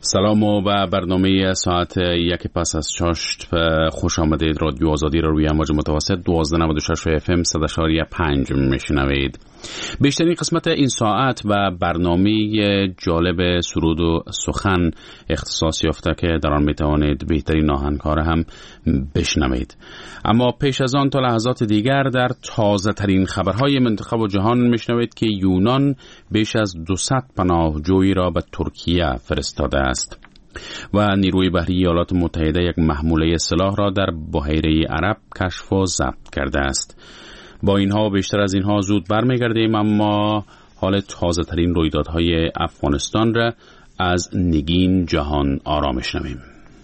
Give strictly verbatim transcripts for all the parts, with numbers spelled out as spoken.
سلام و برنامه ساعت یک پس از چاشت خوش آمدید. رادیو آزادی را روی امواج متوسط دوازده و نود و شش اف ام صد و پنج میشنوید. بیشترین قسمت این ساعت و برنامه جالب سرود و سخن اختصاص یافته که در آن میتوانید بهترین آهنگ‌ها هم بشنوید. اما پیش از آن تا لحظات دیگر در تازه ترین خبرهای منطقه و جهان میشنوید که یونان بیش از دویست پناهجویی را به ترکیه فرستاده است و نیروی بحری ایالات متحده یک محموله سلاح را در بحیره عرب کشف و ضبط کرده است. با اینها و بیشتر از اینها زود برمیگردیم، اما حال تازه ترین رویدادهای افغانستان را از نگین جهان آرا میشنویم.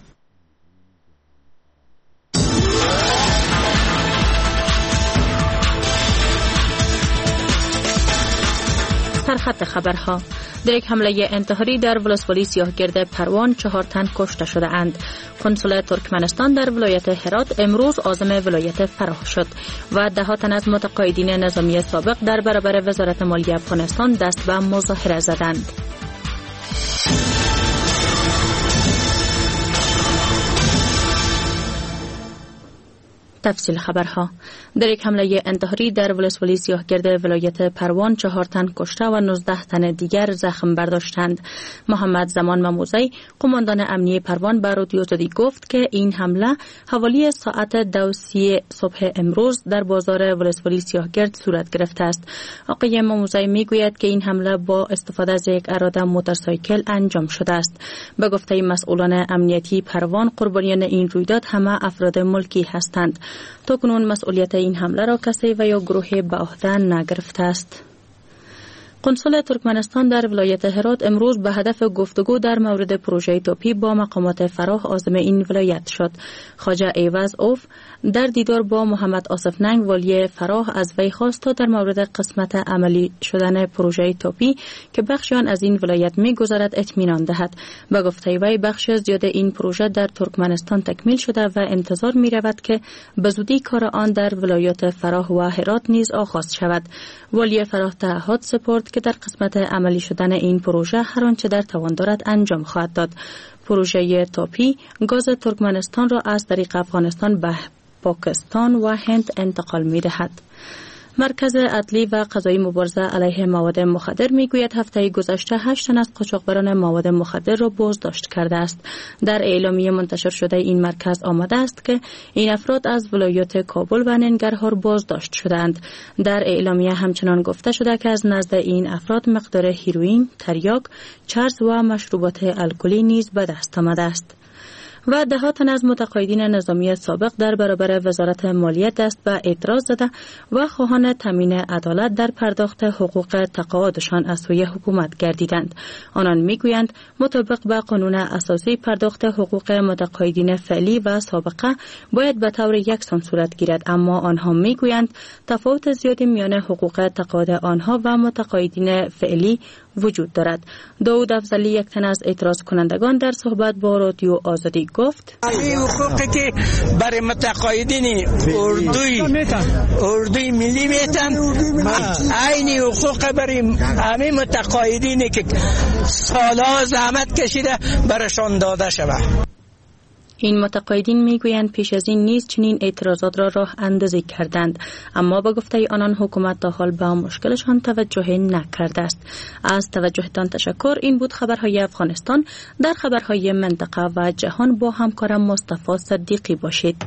سرخط خبرها: در یک حمله انتحاری در ولسوالی سیاهگرد پروان چهار تن کشته شده اند. کنسول ترکمنستان در ولایت هرات امروز عازم ولایت فراه شد و ده ها تن از متقاعدین نظامی سابق در برابر وزارت مالیه افغانستان دست به مظاهره زدند. تفصیل خبرها: در یک حمله انتحاری در ولسوالی سیاهگرد ولایت پروان چهار تن کشته و نوزده تن دیگر زخم برداشتند. محمد زمان مموزی، قماندان امنیه پروان، به رادیو آزادی گفت که این حمله حوالی ساعت دو سی صبح امروز در بازار ولسوالی سیاهگرد صورت گرفته است. آقای مموزی میگوید که این حمله با استفاده از یک اراده موتورسایکل انجام شده است. به گفته مسئولان امنیتی پروان، قربانیان این رویداد همه افراد ملکی هستند. تا کنون مسئولیت این حمله را کسی و یا گروهی به عهده نگرفته است. کنسول ترکمنستان در ولایت هرات امروز به هدف گفتگو در مورد پروژه توپی با مقامات فراه عازم این ولایت شد. خواجه ایوز اوف در دیدار با محمد آصف ننگ والی فراه از وی خواست تا در مورد قسمت عملی شدن پروژه توپی که بخشی آن از این ولایت می‌گذرد اطمینان دهد. به گفته وی بخش زیاد این پروژه در ترکمنستان تکمیل شده و انتظار می‌رود که به زودی کار آن در ولایات فراه و هرات نیز آغاز شود. والی فراه تعهد سپرد که در قسمت عملی شدن این پروژه هر آنچه در توان دارد انجام خواهد داد. پروژه توپی گاز ترکمنستان را از طریق افغانستان به پاکستان و هند انتقال می دهد. مرکز عدلی و قضایی مبارزه علیه مواد مخدر میگوید هفته گذشته هشت تن از قاچاقبران مواد مخدر را بازداشت کرده است. در اعلامیه منتشر شده این مرکز آمده است که این افراد از ولایات کابل و ننگرهار بازداشت شدند. در اعلامیه همچنان گفته شده که از نزد این افراد مقدار هیروئین، تریاک، چرس و مشروبات الکلی نیز به دست آمده است. و ده ها تن از متقاعدین نظامی سابق در برابر وزارت مالیه دست به اعتراض زده و خواهان تامین عدالت در پرداخت حقوق تقاعدشان از سوی حکومت گردیدند. آنان میگویند مطابق با قانون اساسی پرداخت حقوق متقاعدین فعلی و سابقه باید به طور یکسان صورت گیرد، اما آنها میگویند تفاوت زیادی میان حقوق تقاعد آنها و متقاعدین فعلی وجود دارد. داود افضلی، یک تن از اعتراض کنندگان، در صحبت با رادیو آزادی گفت این حقوقی که برای متقاعدین اردوی اردوی ملی میتن عین حقوق برای همه متقاعدینی که سالها زحمت کشیده برشان داده شود. این متقاعدین میگویند پیش از این نیز چنین اعتراضات را راه اندازی کردند، اما با گفته آنان حکومت تا حال به مشکلشان توجه نکرده است. از توجهتان تشکر. این بود خبرهای افغانستان. در خبرهای منطقه و جهان با همکارم مصطفی صدیقی باشید.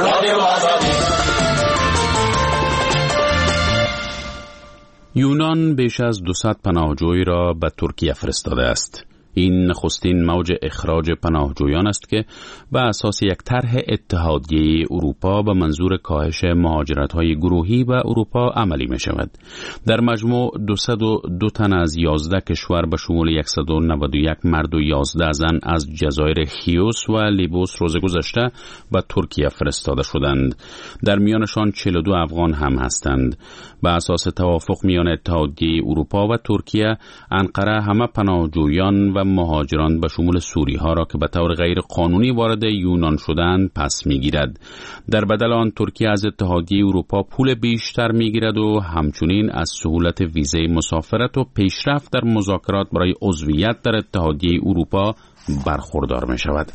یونان بیش از دویست پناهجوی را به ترکیه فرستاده است. این نخستین موج اخراج پناهجویان است که به اساس یک طرح اتحادیه اروپا به منظور کاهش مهاجرت‌های گروهی به اروپا عملی می شود. در مجموع دویست و دو تن از یازده کشور به شمول صد و نود و یک مرد و یازده زن از جزایر خیوس و لیبوس روز گذشته به ترکیه فرستاده شدند. در میانشان چهل و دو افغان هم هستند. به اساس توافق میان اتحادیه اروپا و ترکیه، انقره همه پناهجویان و و مهاجران به شمول سوری ها را که به طور غیر قانونی وارد یونان شدند پس میگیرد. در بدل آن ترکیه از اتحادیه اروپا پول بیشتر میگیرد و همچنین از سهولت ویزه مسافرت و پیشرفت در مذاکرات برای عضویت در اتحادیه اروپا برخوردار می شود.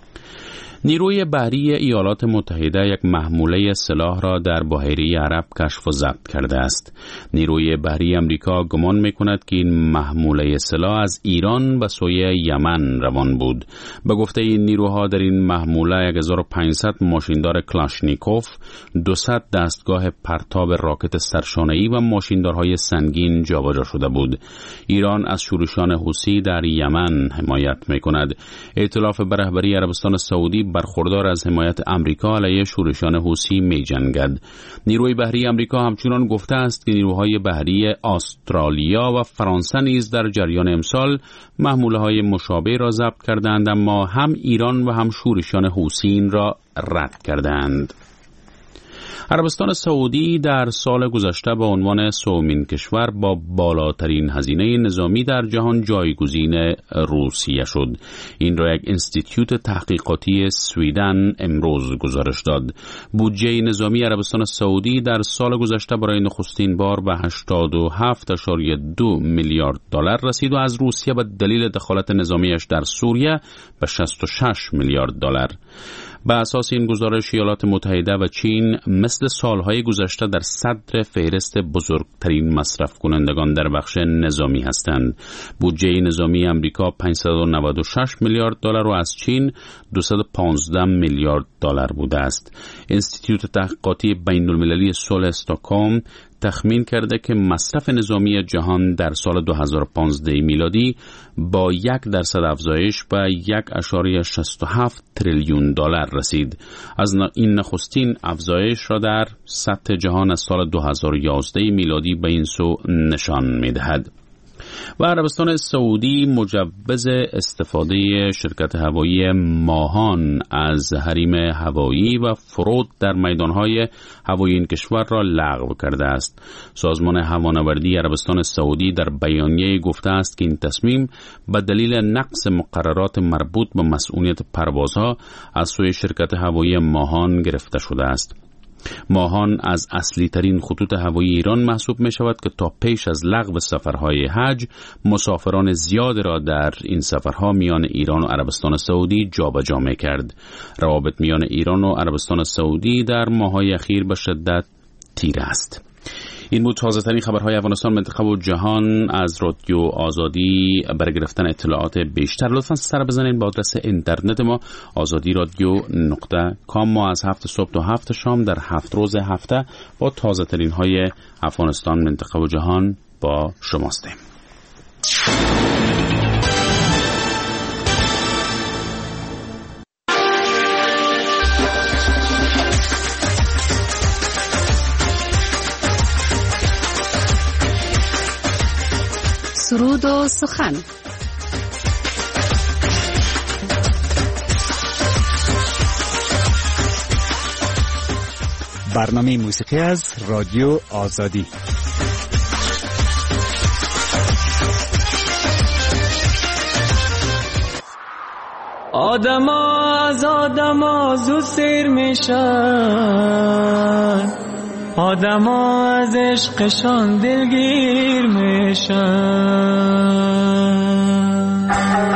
نیروی بحری ایالات متحده یک محموله سلاح را در بحیره عرب کشف و ضبط کرده است. نیروی بحری امریکا گمان می‌کند که این محموله سلاح از ایران به سوی یمن روان بود. به گفته این نیروها در این محموله هزار و پانصد ماشیندار کلاشنیکوف، دویست دستگاه پرتاب راکت سرشانه‌ای و ماشیندارهای سنگین جابجا شده بود. ایران از شورشیان حوثی در یمن حمایت می‌کند. ائتلاف به رهبری عربستان سعودی برخوردار از حمایت امریکا علیه شورشیان حوثی می جنگد. نیروی بحری امریکا همچنان گفته است که نیروهای بحری استرالیا و فرانسه نیز در جریان امسال محموله‌های مشابه را ضبط کردند، اما هم ایران و هم شورشیان حوثی را رد کردند. عربستان سعودی در سال گذشته به عنوان سومین کشور با بالاترین هزینه نظامی در جهان جایگزین روسیه شد. این را یک انستیتیوت تحقیقاتی سویدن امروز گزارش داد. بودجه نظامی عربستان سعودی در سال گذشته برای نخستین بار به هشتاد و هفت ممیز دو میلیارد دلار رسید و از روسیه به دلیل دخالت نظامیش در سوریه به شصت و شش میلیارد دلار. به اساس این گزارش ایالات متحده و چین مثل سالهای گذشته در صدر فهرست بزرگترین مصرف کنندگان در بخش نظامی هستند. بودجه نظامی امریکا پانصد و نود و شش میلیارد دلار و از چین دویست و پانزده میلیارد دلار بوده است. انستیتیوت تحقیقاتی بین المللی صلح استکهلم تخمین کرده که مصرف نظامی جهان در سال دو هزار و پانزده میلادی با یک درصد افزایش به یک اشاره شصت و هفت تریلیون دلار رسید. از این نخستین افزایش را در سطح جهان از سال دو هزار و یازده میلادی به این سو نشان می‌دهد. و عربستان سعودی مجوز استفاده شرکت هوایی ماهان از حریم هوایی و فرود در میدانهای هوایی این کشور را لغو کرده است. سازمان هوانوردی عربستان سعودی در بیانیه گفته است که این تصمیم به دلیل نقص مقررات مربوط به مسئولیت پروازها از سوی شرکت هوایی ماهان گرفته شده است. ماهان از اصلی ترین خطوط هوایی ایران محسوب می شود که تا پیش از لغو سفرهای حج مسافران زیاد را در این سفرها میان ایران و عربستان سعودی جابجا می کرد. روابط میان ایران و عربستان سعودی در ماه‌های اخیر به شدت تیره است. این بود تازه ترین خبرهای افغانستان، منطقه و جهان از رادیو آزادی. برای گرفتن اطلاعات بیشتر لطفاً سر بزنید به آدرس اینترنت ما آزادی رادیو نقطه کام. ما از هفت صبح تا هفت شام در هفت روز هفته با تازه ترین های افغانستان، منطقه و جهان با شماستیم. سرود و سخن. برنامه موسیقی از رادیو آزادی. آدما از آدما زود سیر میشن، آدما از عشقشان دلگیر میشن.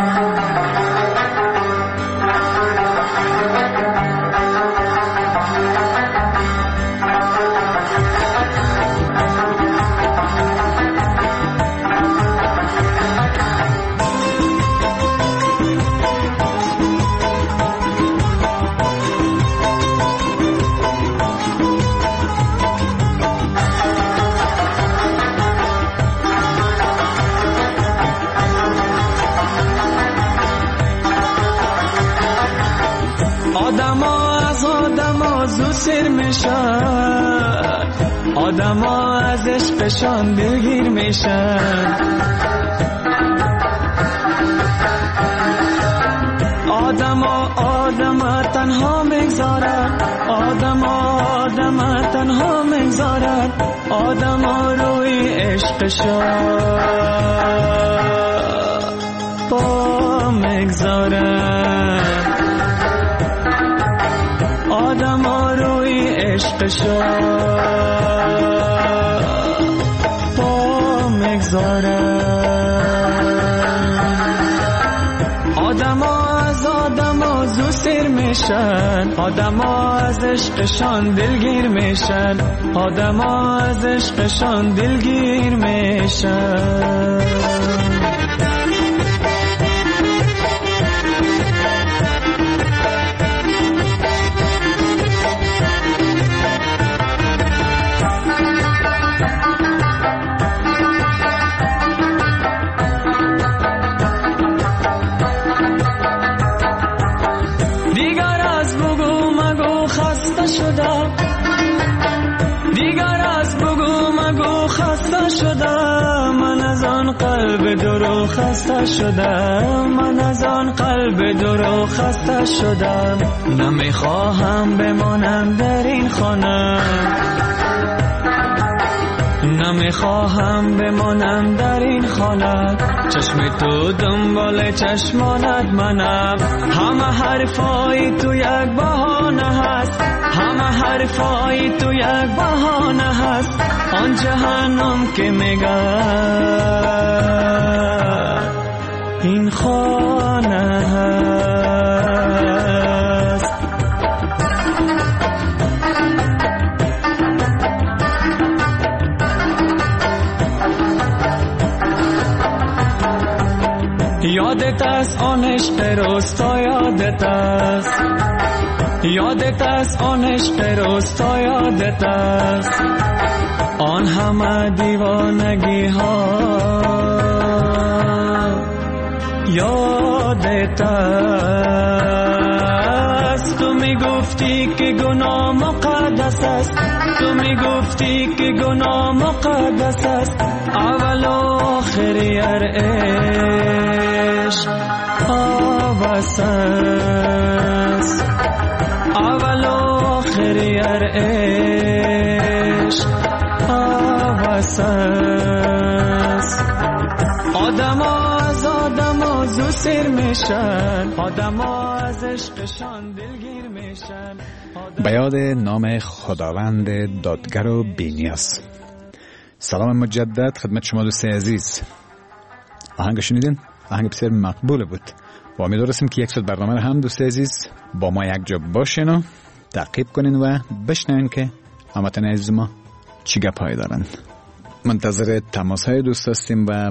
سر میشن، آدما از عشقشان دلگیر میشن. آدما آدما تنها میگذارن، آدما آدما تنها میگذارن، آدما روی عشقشان با پا میگذارن. آدم ها روی عشقشان پا میگذارن. آدم ها از آدم ها زو سیر میشن، آدم ها از عشقشان دلگیر میشن، آدم ها از عشقشان دلگیر میشن. من از آن قلب درو خسته شدم، من از آن قلب درو خسته شدم. نمیخواهم بمانم در این خانه، نمیخواهم بمانم در این خانه. چشم تو دنبال چشمانت منم، همه حرفای تو یک بهانه هست، همه حرفای تو یک بهانه هست. آن جهنم که میگه این خانه هست. یادت است آن عشق روستا، یادت است، یادت است آن عشق روستا، یادت است آن همه دیوانگی ها، یادت است. تو میگفتی که گناه مقدس است، تو میگفتی که گناه مقدس است. اول و آخری هر عشق آبس است، اول و آخری هر عشق آبس است. آدم ها از آدم ها زو سیر میشن، آدم ها از عشقشان دلگیر میشن. به یاد نام خداوند دادگر و بی‌نیاز. سلام مجدد خدمت شما دوست عزیز. آهنگ شنیدین؟ آهنگ بسیار مقبول بود و امیدوارم که یک ساعت برنامه رو هم دوست عزیز با ما یک جا باشین و تعقیب کنین و بشنوین که هموطن عزیز ما چی گپ‌هایی دارن. منتظر تماس های دوست هستیم و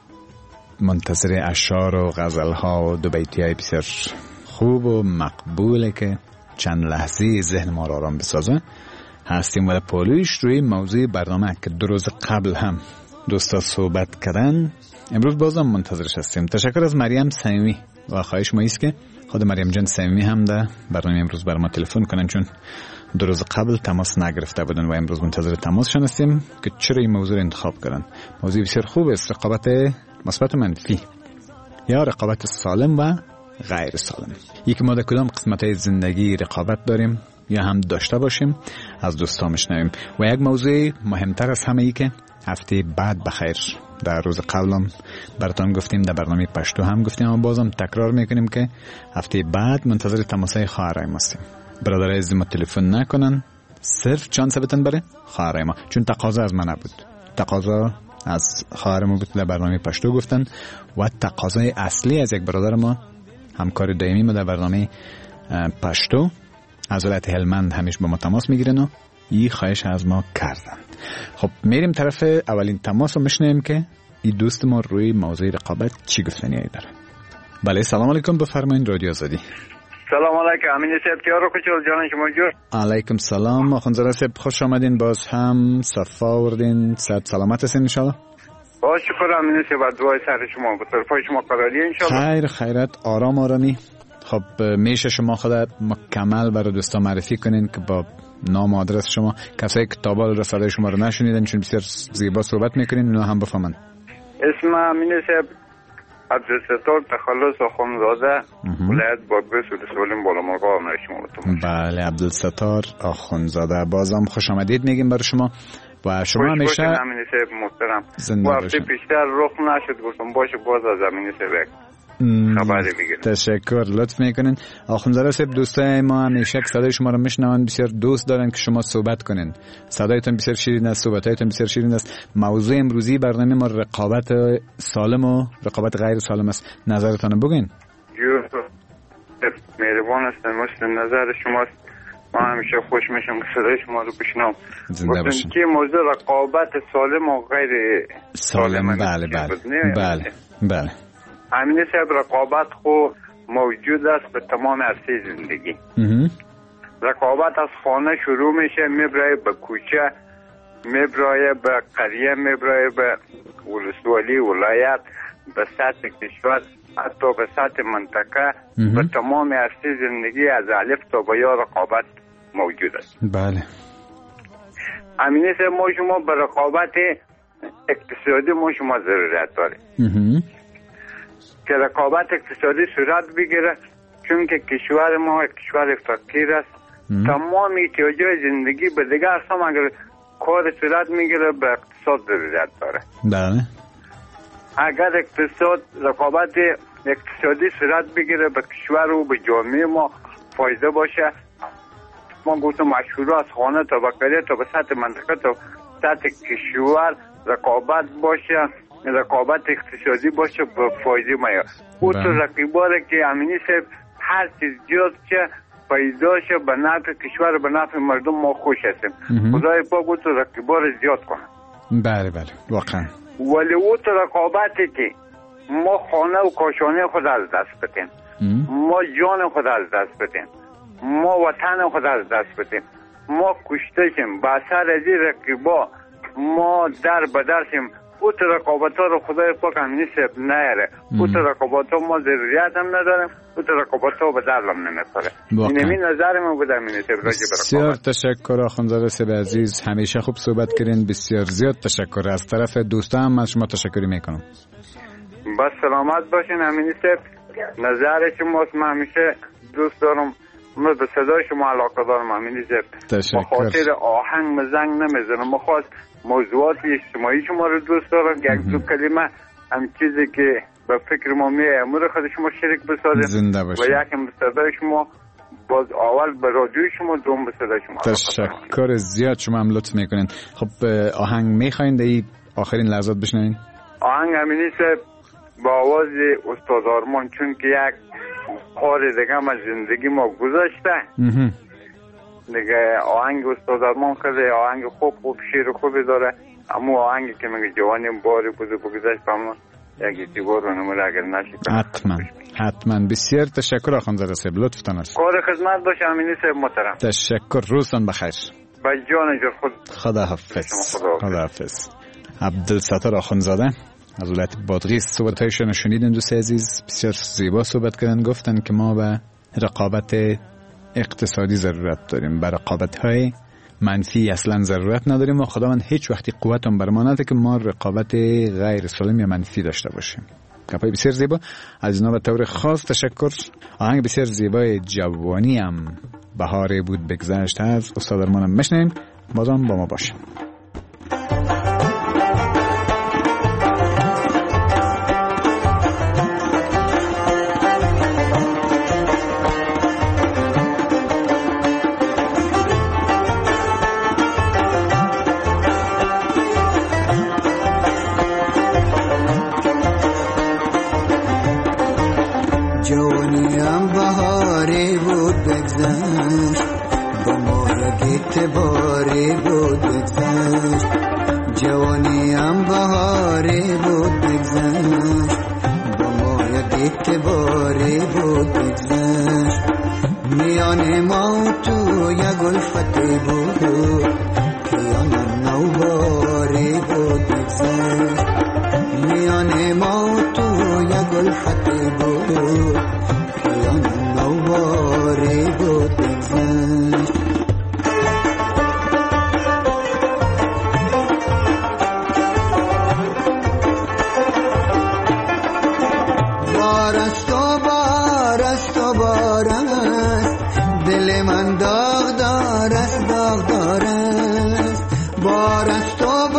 منتظر اشعار و غزل ها و دو بیتی های بسیار خوب و مقبوله که چند لحظه ذهن ما را آرام بسازه هستیم. و پولویش روی موضوع برنامه که دو روز قبل هم دوستا صحبت کردن، امروز بازم منتظرش هستیم. تشکر از مریم صمیمی و خواهش ما است که خود مریم جان صمیمی هم در برنامه امروز بر ما تلفن کنن، چون دو روز قبل تماس نگرفته بودن و امروز منتظر تماسشون هستیم که چرا این موضوع رو انتخاب کردن. موضوع بسیار خوب است، رقابت مثبت و منفی یا رقابت سالم و غیر سالم. یکی ما در کدام قسمت‌های زندگی رقابت داریم یا هم داشته باشیم از دوستا میشنویم. و یک موضوع مهمتر از همه ای که هفته بعد بخیر در روز قبلم براتون گفتیم، در برنامه پشتو هم گفتیم، اما بازم تکرار میکنیم که هفته بعد منتظر تماسای خواهرای ما هستیم. برادرای عزیز ما تلفن نکنن، صرف چانس بتن بره خواهرای ما، چون تقاضا از ما نبود، تقاضا از خواهر ما بود. در برنامه پشتو گفتن و تقاضای اصلی از یک برادر ما، همکار دائمی ما در برنامه پشتو از ولایت هلمند همیشه با ما تماس میگیرن و این خواهش از ما کردن. خب میریم طرف اولین تماس رو میشنیم که این دوست ما روی موضوع رقابت چی گفتنی داره. بله سلام علیکم، بفرمایید رادیو آزادی. سلام علیکم، امین صاحب کیا رو کچول جان شما جور. علیکم سلام آخوندزاده صاحب، خوش آمدین، باز هم صفا آوردین، صحت سلامت هستین ان شاء الله؟ با شکر امین صاحب، دعای سر شما به طرفای شما قراری ان شاء الله. خیر خیرت آرام آرامی. خب میشه شما خود مکمل برای دوستا معرفی کنین که با نام و آدرس شما، کسایی که کتابا رو صدای شما رو نشنیدن چون بسیار زیبا صحبت میکنین اونا هم بفهمن. اسم امین صاحب عبدالستار تخلص آخوندزاده، ولایت بادغیس ولسوالی بالامرغ آمریکا شما بتون. بله عبدالستار آخوندزاده، بازم خوش آمدید میگیم برای شما و شما همیشه امین صاحب محترم. و هفته پیشتر رخ نشد گفتم باشه باز از امین صاحب خبری بگیریم. تشکر، لطف میکنین. آخوندزاده صاحب، دوستای ما همیشه که صدای شما رو میشنون بسیار دوست دارن که شما صحبت کنین. صدایتون بسیار شیرین است، صحبتایتون بسیار شیرین است. موضوع امروزی برنامه ما رقابت سالم و رقابت غیر سالم است. نظرتون رو بگین. مهربان هستم، مثل نظر شماست. ما همیشه خوش میشم که صدای شما رو بشنوم. زنده باشین. که موضوع رقابت سالم و غیر سالم، بله بله بله بله. همین صاحب، رقابت خو موجود است به تمام عرصه زندگی. رقابت از خانه شروع میشه، میبره به کوچه، میبره به قریه، میبره به ولسوالی، ولایت، به سطح کشور، حتی به سطح منطقه، به تمام عرصه زندگی از الف تا به یا رقابت موجود است. بله. همین صاحب، ما شما به رقابت اقتصادی ما شما ضرورت داریم که رقابت اقتصادی صورت بگیره، چون که کشور ما کشور فقیر است. تمام احتیاجات زندگی به دیگه اقسام اگر کار صورت میگیره به اقتصاد ضرورت داره. بله. اگر اقتصاد رقابت اقتصادی صورت بگیره به کشور و به جامعه ما فایده باشه، ما گفتم مشهور از خانه تا به قریه تا به سطح منطقه تا سطح کشور رقابت باشه، رقابت اقتصادی باشه به فایده ما. او تو رقیباره که امینی صاحب هر چیز جز چه پیداشه به نفع کشور، به نفع مردم ما خوش هستیم. خدای پاک او تو رقیبار زیاد کنه. بله بله واقعا. ولی او تو رقابتی که ما خانه و کاشانه خود از دست بدیم، ما جان خود از دست بدیم، ما وطن خود از دست بدیم، ما کشته شیم به اثر از این رقیبا، ما در بدر شیم. او تو رقابت ها رو خدای پاک هم نیست نیاره. او تو رقابت ها ما ضروریت هم نداریم، او تو رقابت ها به درلم نمیخوره. این همین نظر ما بودم. بسیار تشکر آخوندزاده صاحب عزیز، همیشه خوب صحبت کردین. بسیار زیاد تشکر. از طرف دوستان هم از شما تشکری میکنم. بس سلامت باشین. همین صاحب نظر شماست، من همیشه دوست دارم، من به صدای شما علاقه دارم. همین صاحب بخاطر آهنگ مزنگ نمیزنم، بخواست موضوعات اجتماعی شما رو دوست دارم که یک دو کلمه هم چیزی که به فکر ما میه امور خود شما شریک بسازیم و یکم به صدای شما، باز اول به رادیوی شما، دوم به صدای شما. تشکر زیاد، شما هم لطف میکنین. خب آهنگ میخواین دی آخرین لحظات بشنوین؟ آهنگ همینی صاحب با آواز استاد آرمان، چون که یک کار دیگه هم از زندگی ما گذاشته دیگه. آهنگ استاد آرمان خیلی آهنگ خوب خوب شیر خوبی داره، اما آهنگی که میگه جوانیم باری بوده بگذاشت بامون یک اعتبار رو نموره اگر نشید. حتما حتما. بسیار تشکر آخوندزاده صاحب، لطفتان است. کار خدمت باشه امینی صاحب محترم. تشکر، روزتان بخیر. با جان جور خود. خدا حافظ. خدا حافظ. عبدالستار آخوندزاده از ولایت بادغیس صحبت‌هایشون شنیدین دوست عزیز. بسیار زیبا صحبت کردن، گفتن که ما به رقابت اقتصادی ضرورت داریم، به رقابت‌های منفی اصلا ضرورت نداریم و خداوند هیچ وقتی قوتم بر ما نده که ما رقابت غیر سالم یا منفی داشته باشیم. گپای بسیار زیبا از جناب طور خاص تشکر. آهنگ بسیار زیبای جوانی هم بهاره بود بگذشت از استاد آرمانم میشنیم. بازم با ما باشیم. باری بود بگذشت، جوانیم بهاری بود بگذشت، با ما یک باری بود بگذشت. میان ما تو یک الفتی بود که آن نوباری بود بگذشت. میان ما تو یک الفتی بود که آن نوباری بود بگذشت.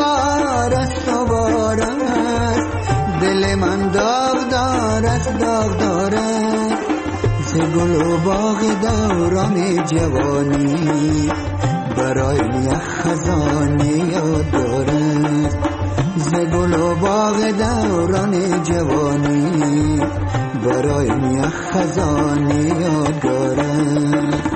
داغ گل و باغ دوران جوانی برای یک خزانه یاد دارد. ز گل و باغ دوران جوانی برای یک خزانه یاد دارد.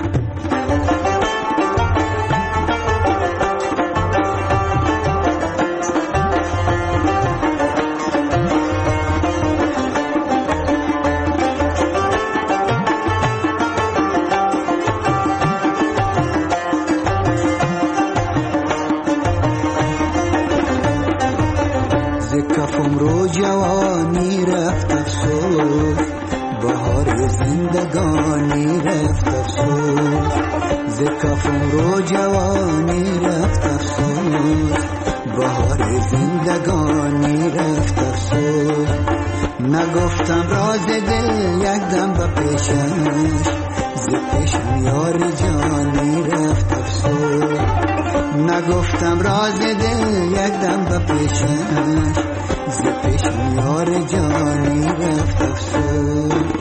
جوانی رفت افسوس بهار زندگانی رفت افسوس. ز کفم رو جوانی رفت افسوس بهار زندگانی رفت افسوس. نگفتم راز دل یک دم به پیشش ز پیشم یار جانی رفت افسوس. نگفتم راز دل یک دم به پیشش ز پیشم یار جانی رفت افسوس.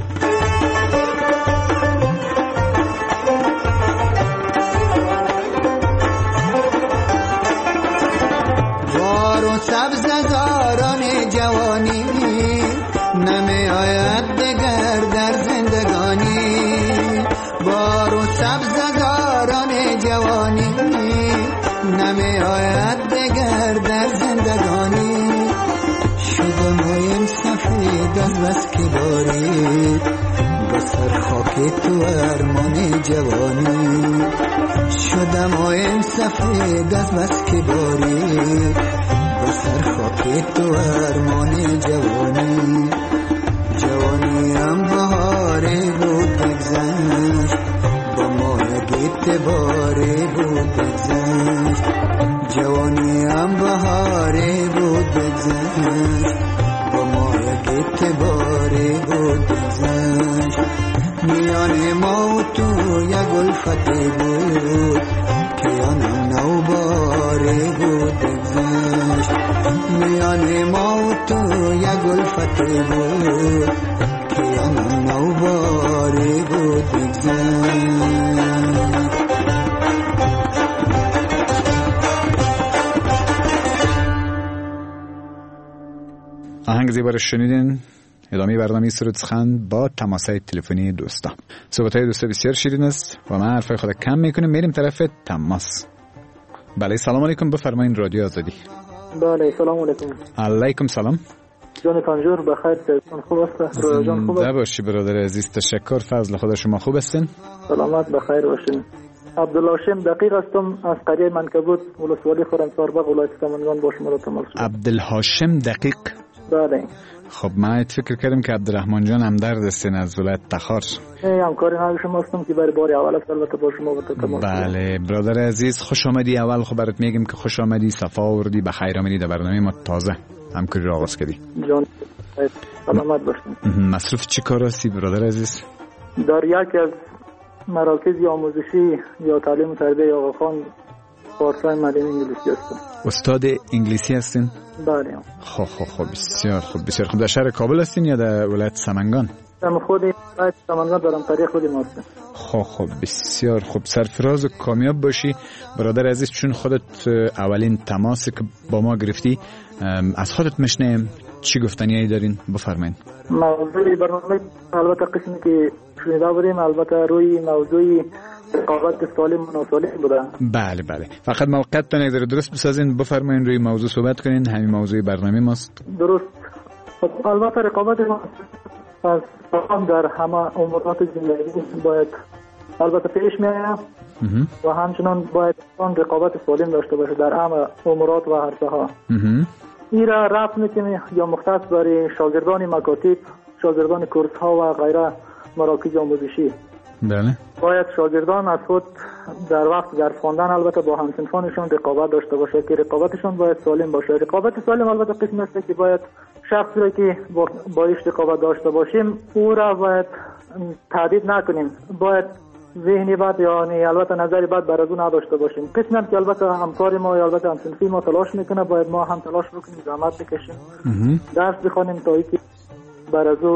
بار و سبزگاران جوانی نمی آید دگر در زندگانی. بار و سبزگاران جوانی نمی آید دگر در زندگانی. شدم سفید از بس که بارید بسر خاک تو ارمان جوانی. شدم آیم سفید از بس که بارید بسر خاک تو ارمان جوانی. جوانیم بهاره بود بگذشت با ماه گیت باره بود بگذشت. جوانیم بهاره بود بگذشت با ماه گیت باره بود بگذشت. میان ما و تو یک الفتی بود که آنم نو باره بود بگذشت. میان ما و تو یک الفتی بود که آنم نو باره بود بگذشت. آهنگ زیبا رو شنیدین. ادامه برنامه سرود سخن با تماس‌های تلفنی دوستا. صحبت‌های دوستا بسیار شیرین است و ما حرفای خود کم میکنیم، میریم طرف تماس. بله سلام علیکم، بفرمایید رادیو آزادی. بله سلام علیکم. علیکم سلام. جان پنجور بخیر، تلفن خوب است؟ رویا جان خوب است؟ ده باشی برادر عزیز، تشکر. فضل خدا شما خوب هستین؟ سلامت بخیر باشین. عبدالهاشم دقیق هستم از قریه منکبوت ولسوالی خرمسارباغ ولایت سمنگان با شما را تماس شدم. عبدالهاشم دقیق. بله. خب من فکر کردم که عبدالرحمن جان همدرد هستین از ولایت تخار. نه همکاری نام شما هستم که برای بار اول است البته با شما با تماس. بله برادر عزیز خوش آمدی. اول خب برات میگم که خوش آمدی، صفا آوردی، بخیر آمدی در برنامه ما. تازه همکاری را آغاز کردی. جان سلامت باشین. مصروف چی کار هستی برادر عزیز؟ در یک از مراکز آموزشی یا تعلیم و تربیت آقا خان پارسای معلم انگلیسی هستم. استاد انگلیسی هستین؟ بله. خب خب خب بسیار خوب بسیار خوب. در شهر کابل هستین یا در ولایت سمنگان؟ در خود ولایت سمنگان دارم، تاریخ خود ما هستم. خب خب بسیار خوب. سرفراز و کامیاب باشی برادر عزیز. چون خودت اولین تماسی که با ما گرفتی از خودت میشنیم، چی گفتنیایی دارین بفرمایید. موضوع برنامه البته قسمی که شنیده بودیم البته روی موضوع رقابت سالم و ناسالم بوده. بله بله. فقط موقعتون اگر درست بسازین بفرمایید روی موضوع صحبت کنین. همین موضوع برنامه ماست. درست. البته رقابت ما از تمام در همه امورات زندگی باید البته پیش میاد و همچنان باید آن رقابت سالم داشته باشه در همه امورات و حرفه ها. این را رفت میکنه یا مختص برای شاگردان مکاتب، شاگردان کورس ها و غیره مراکز آموزشی. بله. باید شاگردان از خود در وقت درس خواندن البته با همسنفانشون رقابت داشته باشه که رقابتشون باید سالم باشه. رقابت سالم البته قسم است که باید شخصی را که با بایش رقابت داشته باشیم او را باید تهدید نکنیم، باید ذهنی بد یعنی البته نظری بد بر از او نداشته باشیم. قسمی هم که البته همکار ما یا البته همسنفی ما تلاش میکنه باید ما هم تلاش بکنیم، زحمت بکشیم، درس بخونیم تا اینکه بر از او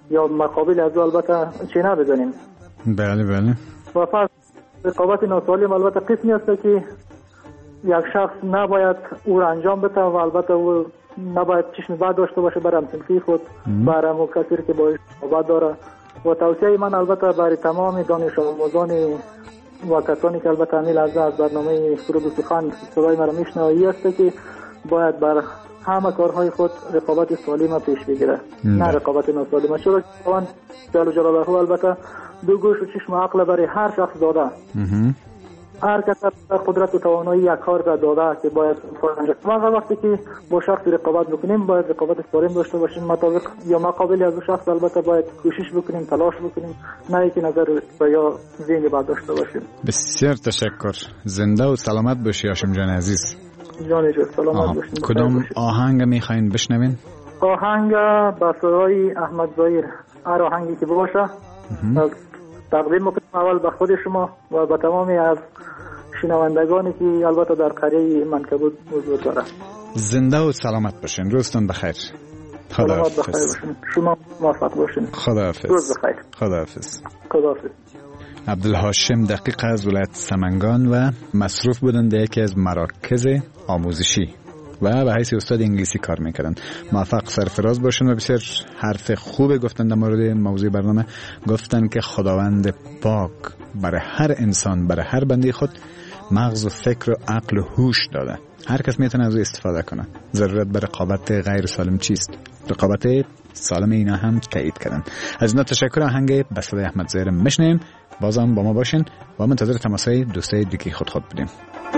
یا مقابل از البته چینه بزنیم. بله بله. و پس رقابت ناسالم البته قسمی است که یک شخص نباید او را انجام بده و البته او نباید چشم بد داشته باشه برای همسنفی خود، برای همون کسی که باید رقابت داره. و توصیه من البته برای تمام دانش آموزان و کسانی که البته همین لحظه از برنامه سرود و سخن صدای مرا میشنوی است که باید بر همه کارهای خود رقابت سالم پیش بگیره، نه رقابت ناسالم. چرا که خداوند جل جلاله البته دو گوش و چشم و عقل برای هر شخص داده. هر کس در قدرت و توانایی یک کار را داده که باید انجام بدهد. وقتی که با شخص رقابت بکنیم باید رقابت سالم داشته باشیم، مطابق یا مقابل از شخص البته باید کوشش بکنیم، تلاش بکنیم، نه اینکه نظر یا ذهن بد داشته باشیم. بسیار تشکر. زنده و سلامت باشی هاشم جان عزیز. جان جان سلامت باشین. کدام آهنگ میخواین بشنوین؟ آهنگ با صدای احمد ظاهر، هر آهنگی که باشه تقدیم میکنم اول به خود شما و به تمامی از شنوندگانی که البته در قریه منکبود حضور داره. زنده و سلامت باشین. روزتون بخیر. خداحافظ. شما موفق باشین. خداحافظ. روز بخیر. خداحافظ. خداحافظ. عبدالهاشم دقیق از ولایت سمنگان و مصروف بودند در یکی از مراکز آموزشی و به حیث استاد انگلیسی کار میکردن. موفق سرفراز باشن و بسیار حرف خوب گفتن در مورد موضوع برنامه. گفتن که خداوند پاک برای هر انسان، برای هر بنده خود مغز و فکر و عقل و هوش داده. هر کس میتونه از او استفاده کنه. ضرورت به رقابت غیر سالم چیست؟ رقابت سالم اینا هم تایید کردن. از اینا تشکر. آهنگ به صدای احمد ظاهر میشنیم. بازم با ما باشین و منتظر تماسهای دوستای دیگه خود خود بودیم.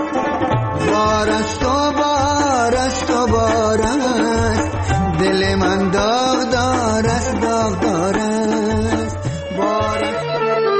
بارست و بارست و بارست دل من داغ دارست داغ دارست بارست.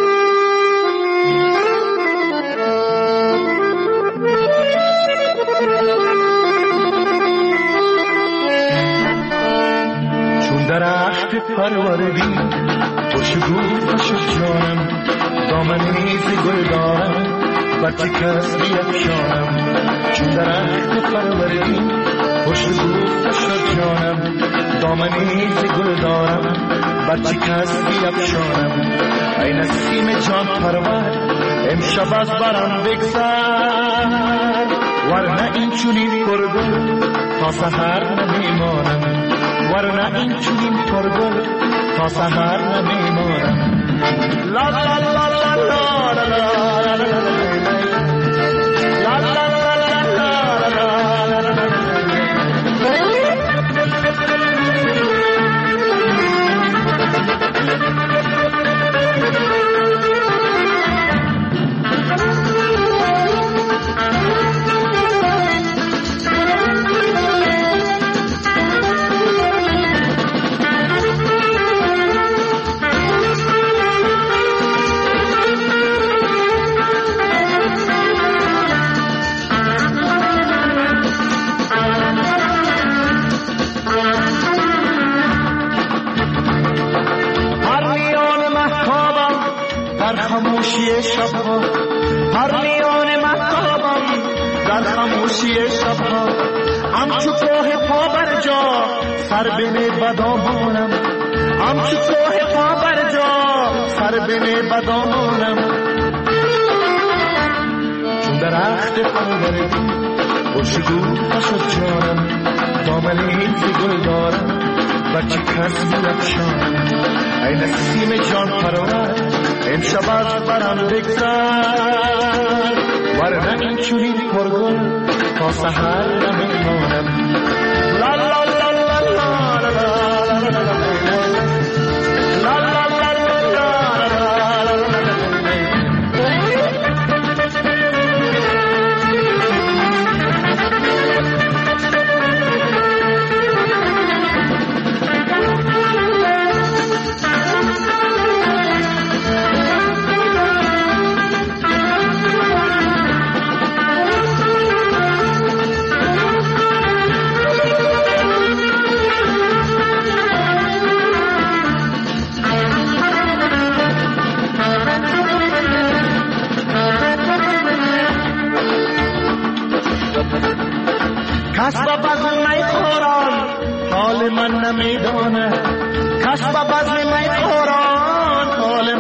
چون درخت پروردی خوشگو خوش جانم دامن نیز گل دارم بچه کس بیفشانم. چون درخت پروردی خوشگو خوش جانم دامن نیز گل دارم بچه کس بیفشانم. ای نسیم جان پرور امشب از برم بگذر ورنه این چونین پرگل تا سحر نمیمانم. ورنه این چونین پرگل تا سحر نمیمانم. لا لا لا لا لا لا لا لا خاموشی شبها هر میان مهتابم در خاموشی شبها همچو کوه پا بر جا سر بین بدامانم. همچو کوه پا بر جا سر بین بدامانم. چون درخت پروردی خوشگو خوش جانم دامنی گل دارم بچه کس بیفشانم. ای نسیم جان پرور امشب از برم بگذر ورنه این چونین پرگل تا سحر نمیمانم. لا لا لا لا لا لا لا لا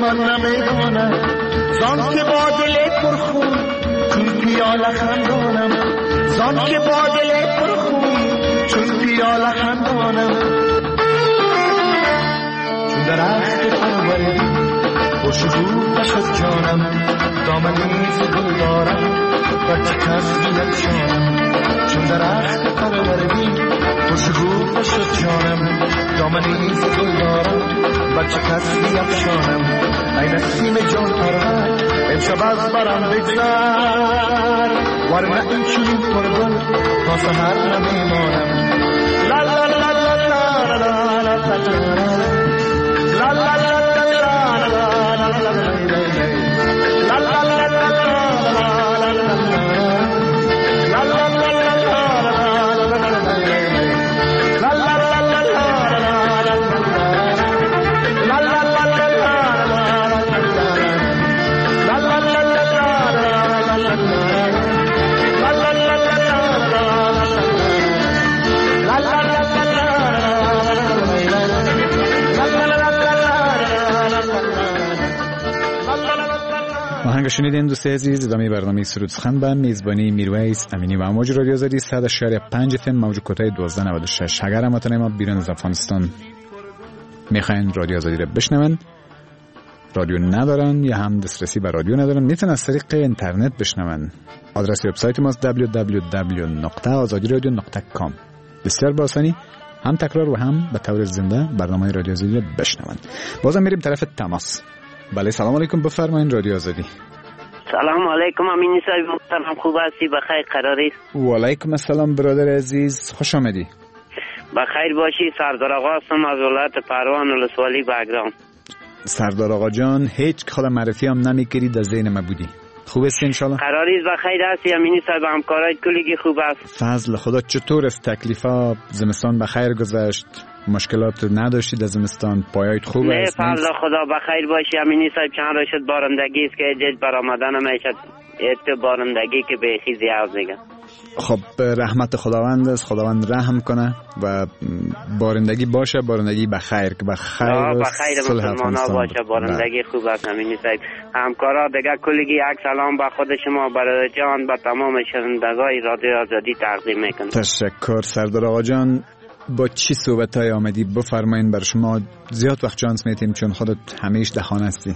جهان نمیدانم زان که با دل پرخون چون پیاله خندانم زان که با دل پرخون چون پیاله خندانم چون درخت پروردی و شکوفه شد جانم دامنی ز گل دارم بچه کس بیفشانم چون درخت پروردی و شکوفه شد جانم دامنی ز گل دارم بچه کس بیفشانم ای نسیم جان پرور امشب از برم بگذر ورنه این چنین پرگل تا سحر نمیمانم لا لا لا لا لا لا لا لا لا لا آهنگ شنیدین دوست عزیز. ادامه برنامه سرود سخن به میزبانی میرویس امینی و موج رادیو آزادی صد و شش پنج اف ام موج کوتاه دوازده نود و شش. اگر هموطنان ما بیرون از افغانستان میخواین رادیو آزادی رو بشنون، رادیو ندارن یا هم دسترسی به رادیو ندارن، میتونن از طریق اینترنت بشنون. آدرس وبسایت ماست دبلیو دبلیو دبلیو دات آزادی رادیو دات کام. بسیار با آسانی هم تکرار و هم به طور زنده برنامه رادیو آزادی رو بشنون. بازم میریم طرف تماس. بله سلام علیکم، بفرمایید رادیو آزادی. سلام علیکم امینی صاحب محترم، خوب هستی؟ بخیر قراری؟ و علیکم السلام برادر عزیز، خوش آمدی. بخیر باشی. سردار آقا هستم از ولایت پروان ولسوالی بگرام. سردار آقا جان هیچ کلا معرفی هم نمیکردی، در ذهن ما بودی. خوب است ان شاء الله؟ قراری بخیر هستی امینی صاحب؟ همکارای کلیگی خوب است؟ فضل خدا. چطور است تکلیفا؟ زمستان بخیر گذشت؟ مشکلات نداشتید از زمستان؟ پایایت خوب است؟ نه فضل خدا بخیر باشی امینی صاحب. چند را شد بارندگی است که جج برآمدن میشد، ات بارندگی که به خیزی عوض میگن. خب رحمت خداوند است، خداوند رحم کنه و بارندگی باشه، بارندگی بخیر که بخیر و بخیر مسلمانا باشه، بارندگی خوب است امینی صاحب. همکارا دیگه کلیگی یک سلام به خود شما برادر جان، به تمام شنوندگان رادیو آزادی تقدیم میکنم. تشکر سردار آقا جان. با چی صحبتای آمدی بفرمایین، بر شما زیاد وقت چانس میتیم چون خودت همیشه در خانه هستی.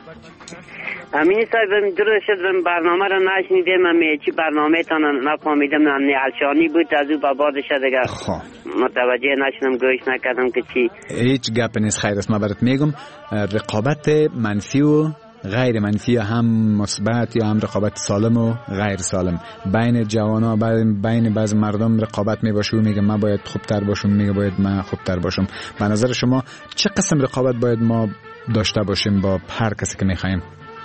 امینی صاحب درست شد برنامه رو نشنیدم، من چی برنامه تان نفهمیدم، نیالشانی بود از او بابادش دیگه متوجه نشدم، گوش نکردم که چی. هیچ گپ نیست، خیر است. من برات میگم رقابت منفی و غیر منفی، هم مثبت یا هم رقابت سالم و غیر سالم بین جوانان، بین بعض مردم رقابت میباشه و میگه من باید خوبتر باشم، میگه باید من خوبتر باشم. به نظر شما چه قسم رقابت باید ما داشته باشیم با هر کسی که میخوایم؟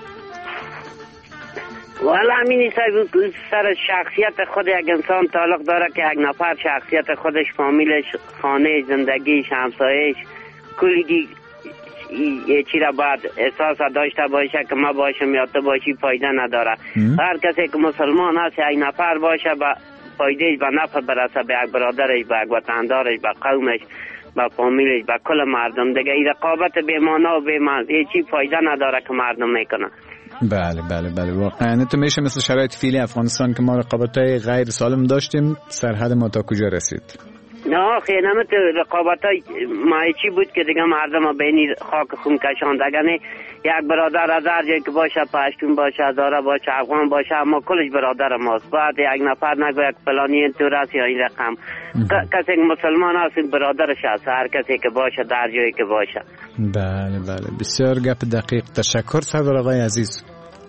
والا امینی صاحب سر شخصیت خود یک انسان تعلق داره که یک نفر شخصیت خودش، فامیلش، خانه، زندگیش، همسایش، کلیگی یه چی را باید احساس داشته باشه که ما باشم یا تو باشی فایده نداره. هر کسی که مسلمان هست یک نفر باشه با فایدهش به نفع برسه به یک برادرش، به یک وطندارش، به قومش، به فامیلش، به کل مردم. دیگه این رقابت بی‌معنا و بی‌معنی هیچ چی فایده نداره که مردم میکنه. بله بله بله واقعا تو میشه مثل شرایط فعلی افغانستان که ما رقابت‌های غیر سالم داشتیم، سرحد ما تا کجا رسید؟ نه خیلی نمیت رقابت های مایچی بود که دیگه مردم بینی خاک خون کشاندگنه. یک برادر از هر جایی که باشه، پشتون باشه، هزاره باشه، افغان باشه، اما کلش برادر ماست. بعد یک نفر نگو یک فلانی اینطور است یا این رقم. کسی که مسلمان هست برادرش هست، هر کسی که باشه در جایی که باشه. بله بله بسیار گپ دقیق. تشکر سردار آقای عزیز.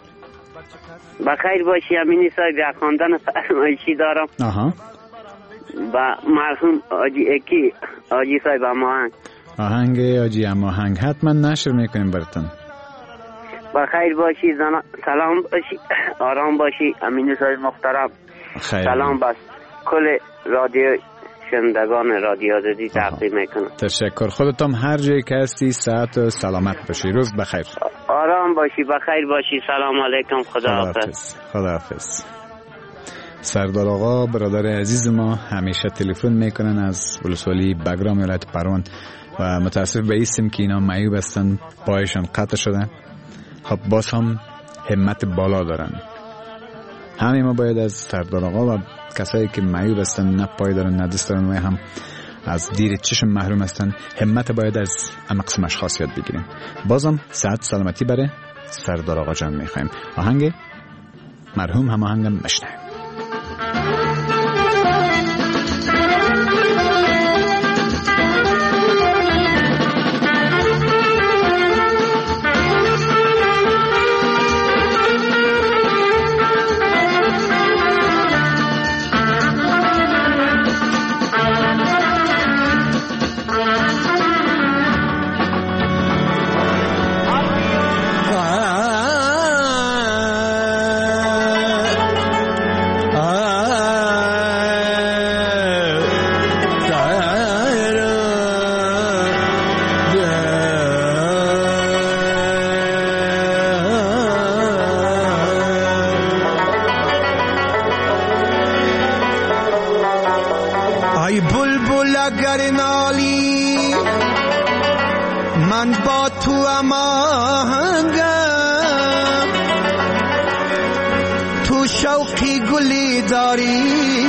بخیر باشی امینی صاحب. یک خواندن فرمایشی دارم. آها. با مرحوم آجی اکی آجی صاحب اماهنگ. آهنگ آجی اماهنگ حتما نشر میکنیم براتون. بخیر باشی، سلام باشی، آرام باشی امینی صاحب محترم. خیر. سلام بس کل رادیو شنوندگان رادیو آزادی تقدیم میکنم. تشکر. خودت هم هر جایی که هستی صحت و سلامت باشی. روز بخیر. آرام باشی، بخیر باشی. سلام علیکم. خداحافظ. خداحافظ. سردار آقا برادر عزیز ما همیشه تلفن میکنن از ولسوالی بگرام ولایت پروان و متاسف به اسم که اینا معیوب هستن، پایشان قطع شده خب باز هم همت بالا دارن. همه ما باید از سردار آقا و کسایی که معیوب هستن، نه پای دارن نه دست دارن و هم از دیر چشم محروم هستن، همت باید از اما قسم اشخاص یاد بگیریم. بازم صحت سلامتی برای سردار آقا جان میخوایم. آهنگ مرحوم هم آهنگم مشنویم. من با تو اماهنگم، تو شوقی گلی داری،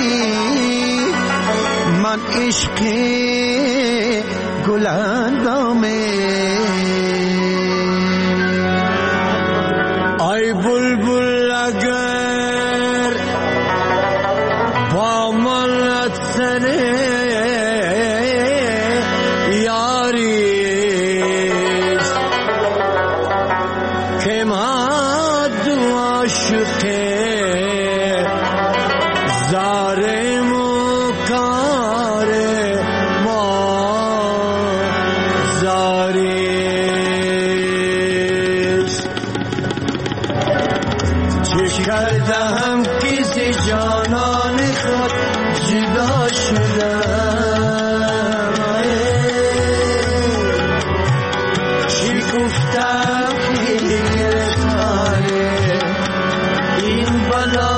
من عشقی گلندامه. ای بلبل اگر با من سنه کردم کسی جانان خود جدا شدم، چی گفتم که گرفتاره این بلا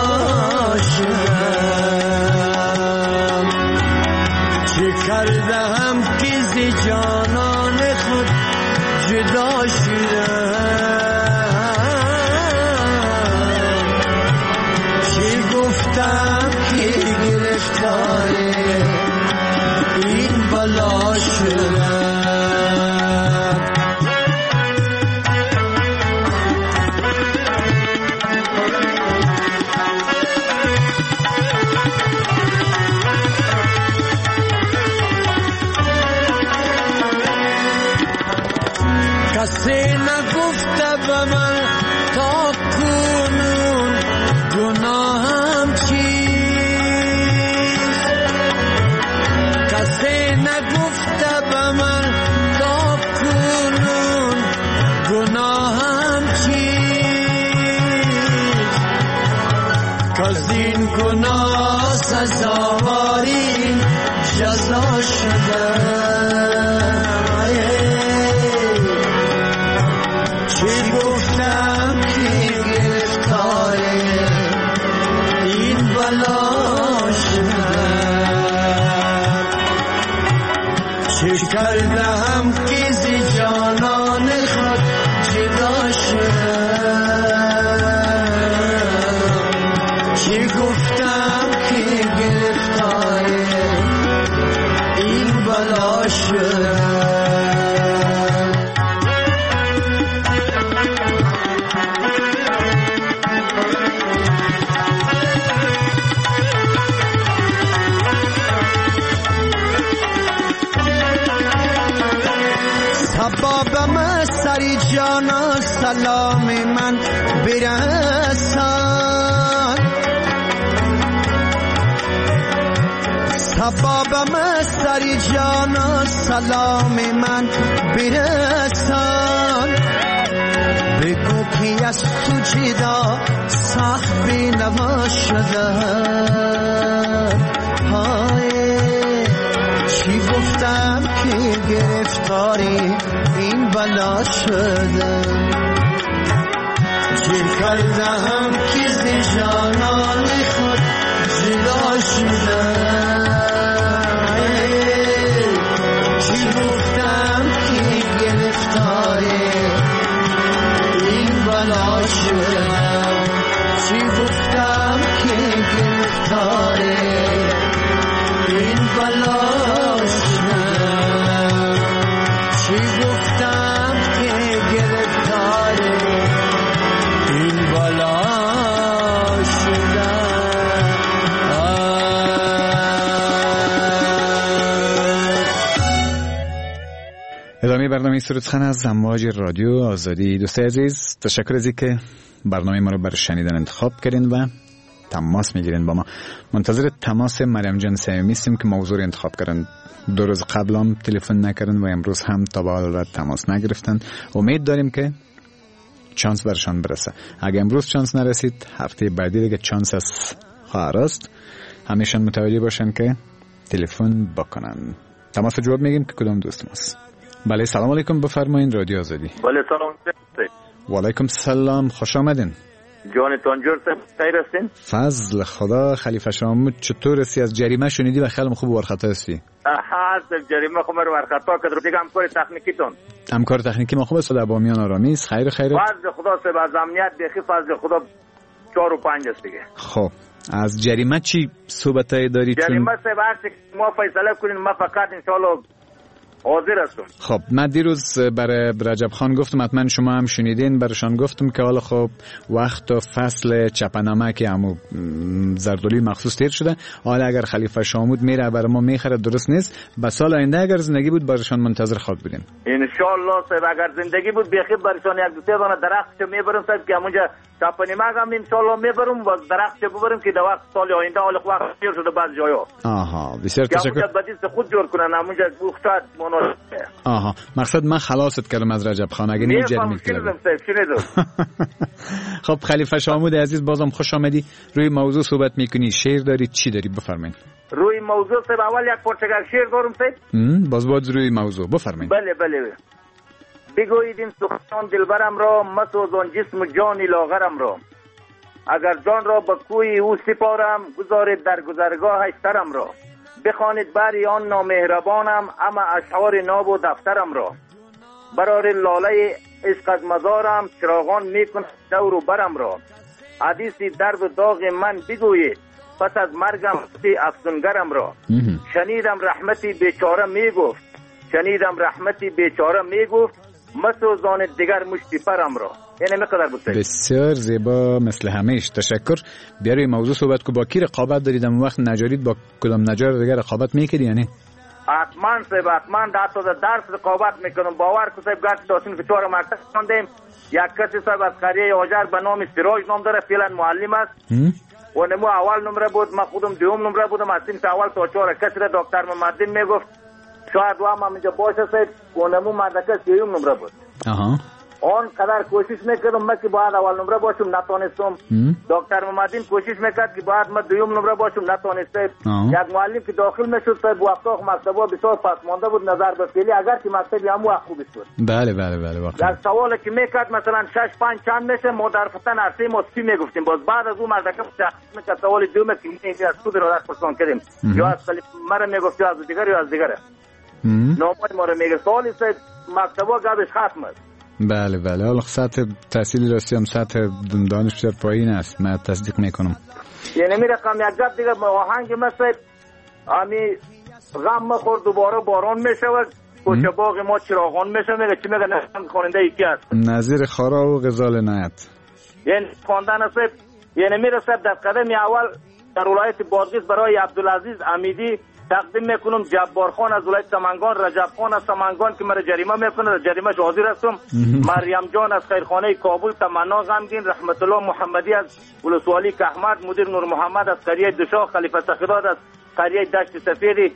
شدم، چی کردم کسی جانان خود جدا شدم، گفتم که گرفتاره این بلا شدم. کسی نگفته به من تا کنون گناهم چیست، کسی نگفته به من تا کنون گناهم چیست، کز این گناه سزاواری جزا شده، چی گفتم که گرفتاره این بلا شدم، چی کردم کسی جانان خود جدا شدم، چی گفتم که گرفتاره این بلا شدم. سبابم سری جانا سلام من برسان، سبابم سری جانا سلام من برسان، بگو که از تو جدا سخت بینوا شده، چی گفتم که گرفتاری این بلا شده، چی کردم که زی جانان خود جدا شده، چی گفتم که گرفتاری این بلا شدم چی گفتم که گرفتاره این بلا شدم چی گفتم که گرفتاره این بلا شدم ادامه برنامه سرودخانه از امواج رادیو آزادی. دوستای عزیز تشکر از اینکه برنامه ما رو برای شنیدن انتخاب کردین و تماس میگیرین با ما. منتظر تماس مریم جان صمیمی هستیم که موضوع انتخاب کردن. دو روز قبل هم تلفن نکردن و امروز هم تا به حال تماس نگرفتن. امید داریم که چانس برشان برسه. اگه امروز چانس نرسید هفته بعدی دیگه چانس از خواهر است. همیشان متوجه باشن که تلفن بکنن. تماس جواب میگیم که کدام دوست ماست. بله سلام علیکم بفرمایین رادیو آزادی. بله سلام. و علیکم سلام خوش آمدین. جانتان جور خیر هستین؟ فضل خدا. خلیفه شامود چطور هستی؟ از جریمه شنیدی و خیلی خوب ورخطا هستی. ها از جریمه خوب ورخطا کدر دیگه همکار تکنیکیتون. همکار تکنیکی ما خوب است. در بامیان آرامی است. خیر خیر. فضل خدا سه از امنیت بخی فضل خدا چهار و پنج است دیگه. خب از جریمه چی صحبتای داری؟ جریمه سه وقتی ما فیصله کنیم ما فقط ان شاء الله حاضر هستم. خب من دیروز برای رجب خان گفتم حتما شما هم شنیدین. برشان گفتم که حالا خب وقت و فصل چپنامه که همو زردولی مخصوص تیر شده. حالا اگر خلیفه شامود میره برای ما میخره درست نیست. به سال آینده اگر زندگی بود برشان منتظر خود بودیم ان شاء الله. صاحب اگر زندگی بود بخیر برشان یک دو سه دانه درخت میبرم صاحب که همونجا چپنامه هم ان شاء الله میبرم و درخت ببرم که در وقت سال آینده حالا وقت تیر شده بعض جاها. آها بسیار تشکر. که بدیس خود جور کنن همونجا بوختاد آها مقصد من خلاصت کردم از رجب خان اگه نمی جرمی کردم. خب خلیفه شامود عزیز بازم خوش آمدی. روی موضوع صحبت میکنی. شعر داری چی داری بفرمایید. روی موضوع سب اول یک پرچگاه شعر دارم سب. باز باز روی موضوع بفرمایید. بله بله. بگویید این سخنان دلبرم را مسوزان جسم و جان لاغرم را اگر جان را به کوی او سپارم گذارید در گذرگاهش سرم را بخوانید بری آن نامهربانم اما اشعار ناب و دفترم را برار لاله عشق از مزارم چراغان میکند دور و برم را حدیثی درد و داغ من بگویید پس از مرگم افسونگرم را شنیدم رحمتی بیچاره میگفت شنیدم رحمتی بیچاره میگفت مسوزان دیگر مشتی پرم را. یعنی مقدر بود. بسیار زیبا مثل همیش. تشکر. بیاری موضوع صحبت کو با کی رقابت دارید اون وقت نجارید با کدام نجار دیگر رقابت میکردی یعنی؟ حتما صاحب حتما در تو درس رقابت میکنم. باور کو صاحب گفت داشتیم که چهار مکتب خوندیم. یک کسی صاحب از قریه آجر به نام سراج نام داره فعلا معلم است. و نمو اول نمره بود من خودم دوم نمره بودم از تیم اول تا چهار کسی را دکتر محمدین میگفت شاید و هم اینجا باشه سید کنمو مدرکه سیوم نمره بود. آها. آن قدر کوشش میکردم من که باید اول نمره باشم نتونستم. دکتر محمدین کوشش میکرد که باید من دوم نمره باشم نتونستم. یک معلم که داخل میشد سید وقتا مکتبا بسیار پسمانده بود نظر به فعلی اگر که مکتبی هم وقت خوب بود. بله بله بله واقعا. در سوالی که میکرد مثلا شش پنج چند میشه ما در فتن عرصه مصفی میگفتیم باز بعد از اون مدرکه میکرد سوال دوم که میگه از خود را پرسان کردیم یا از مرا میگفت یا از دیگر یا از دیگر. نامای ما رو میگه سوالی سید مکتبا گابش ختم است. بله بله. حالا سطح تحصیلی راستی هم سطح دانش بسیار پایین است. من تصدیق میکنم. یعنی می رقم یک گپ دیگه آهنگ مثل امی غم مخور دوباره باران میشود کوچه باغ ما چراغان میشه میگه چی میگه نشان خواننده یکی است نظیر خارا و غزال نایت. یعنی خواندن است. یعنی میرسد در قدم اول در ولایت بادغیس برای عبدالعزیز امیدی تقدیم میکنم جبار خان از ولایت سمنگان رجب خان از سمنگان که مرا جریمه میکنه جریمهش حاضر هستم. مریم جان از خیرخانه کابل تمنا غمگین رحمت الله محمدی از ولسوالی کهمرد مدیر نور محمد از قریه دشا خلیفه سخیداد از قریه دشت سفیدی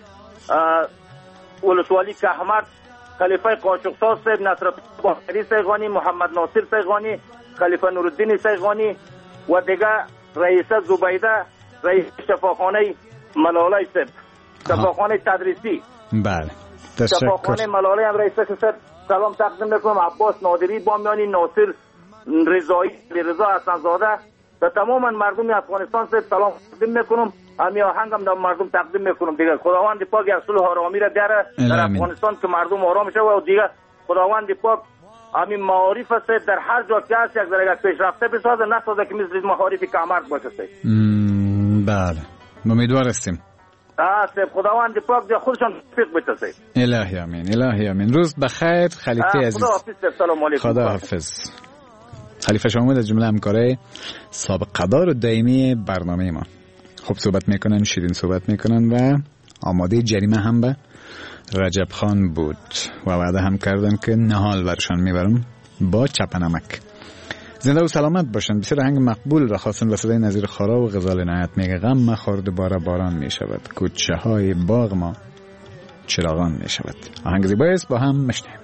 ولسوالی کهمرد خلیفه قاشق‌ساز صاحب نصر باقری سیغانی محمد ناصر سیغانی خلیفه نورالدین سیغانی و دیگه رئیسه زبیده رئیس شفاخانه ملاله صاحب شفاخانه تدریسی. بله تشکر. شفاخانه ملاله هم رئیس صاحب سلام تقدیم میکنم. عباس نادری بامیانی ناصر رضایی رضا حسن‌زاده و تماما مردم افغانستان صاحب سلام تقدیم میکنم. همین آهنگم در مردم تقدیم میکنم دیگه. خداوند پاک یک صلح آرامی را بیاره در افغانستان که مردم آرام شه و دیگه خداوند پاک همین معارف است در هر جا که هست یک ذره پیشرفته بسازه، نسازه که مثل معارف کمرد باشه. بله امیدوار هستیم. آسف خداوند پاک جا خودشان توفیق بده. الهی آمین، الهی آمین. روز بخیر خلیفه عزیز. خدا حافظ. سلام علیکم. خدا حافظ. خلیفه شامل از جمله همکارای سابق قدار و دائمی برنامه ما خوب صحبت میکنن، شیرین صحبت میکنن و آماده جریمه هم به رجب خان بود و وعده هم کردن که نهال برشان میبرم با چپنمک. زنده و سلامت باشن. بسیار آهنگ مقبول و خواستن و صدای نظیر خارا و غزال عنایت میگه غم مخورد باره باران میشود، کوچه های باغ ما چراغان میشود. آهنگ زیبایی است، با هم مشنویم.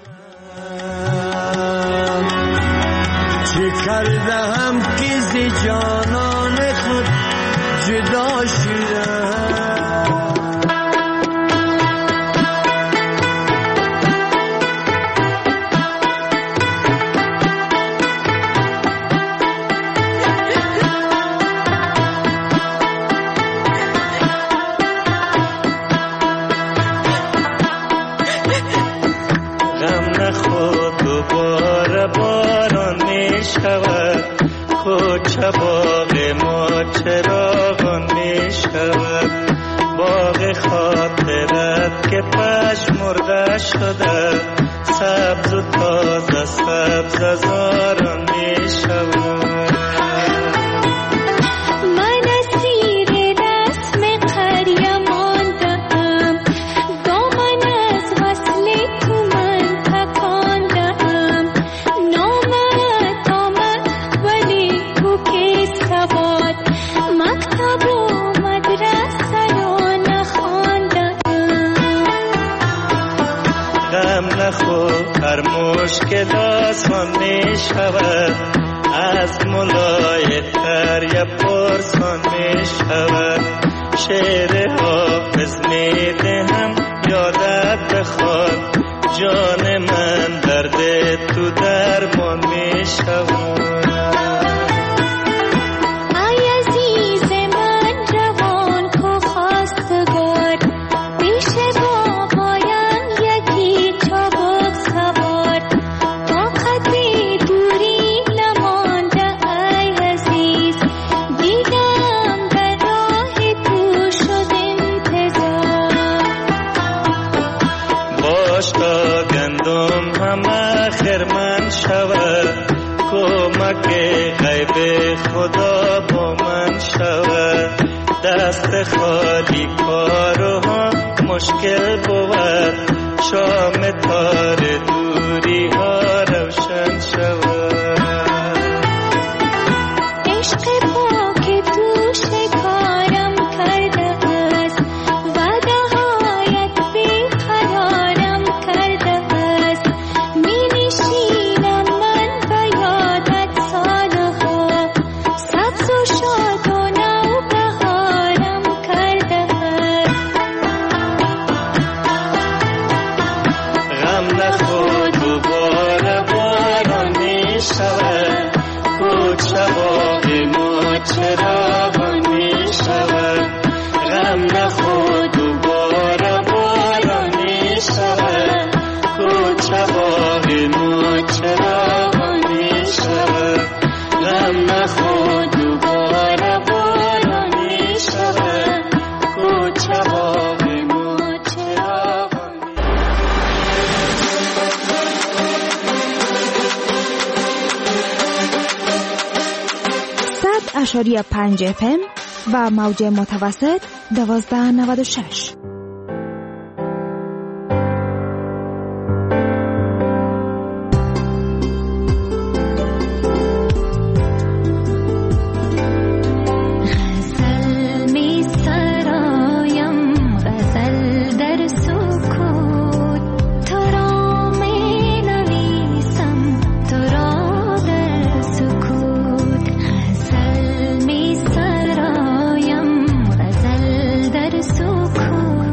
چه کردم که ز جانان خود جدا شدم، کوچه باغ ما چراغان می شود، باغ خاطرت که پژمرده شده، سبز و تازه سبز زاران می شود. من اسیر رسم قریه ماندم، دامن از وصل تو من تکاندم، نامت آمد ولی تو که سواد، مکتب و مدرسه را نخواندم. غم نخور هر مشکل آسان می شود، از ملای تر یا پرسان می شود. شعر حافظ می دهم یادت بخواد، جان من درد تو درمان می شود. ای عزیز من جوان کو خواستگار، پیش بابایم یکی چابک سوار، طاقت دوری نمانده ای عزیز، دیدم در راه تو شد انتظار. باش تا گندم همه خرمن شود، کمک غیب خدا با من شود. دست خالی کارها مشکل بود، شام تار دوری ها روشن شود. عشق پاک تو شکارم کرده است، وعده هایت بیقرارم کرده است. می نشینم من به یادت سالها، سبز و شاد و نو بهارم کرده است. غم نخور دوباره باران می شود، کوچه باغ ما چراغان می شود. غم نخور دوباره باران می شود، کوچه باغ ما چراغان می شود. غم نخور دوباره باران می شود، کوچه باغ ما چراغان می شود. صد اشاریه پنج اف ام و موج متوسط دوازده نود و شش. سکوت